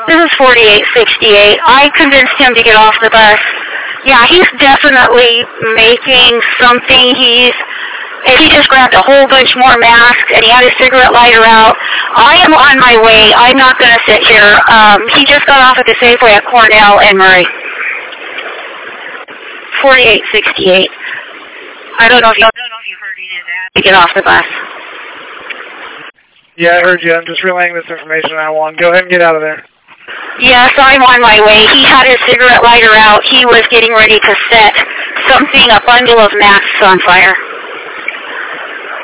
This is 4868. I convinced him to get off the bus. Yeah, he's definitely making something. He just grabbed a whole bunch more masks, and he had his cigarette lighter out. I am on my way. I'm not going to sit here. He just got off at the Safeway at Cornell and Murray. 4868. I don't know if you heard any of that. To get off the bus. Yeah, I heard you. I'm just relaying this information I want. Go ahead and get out of there. Yes, I'm on my way. He had his cigarette lighter out. He was getting ready to set something, a bundle of masks on fire.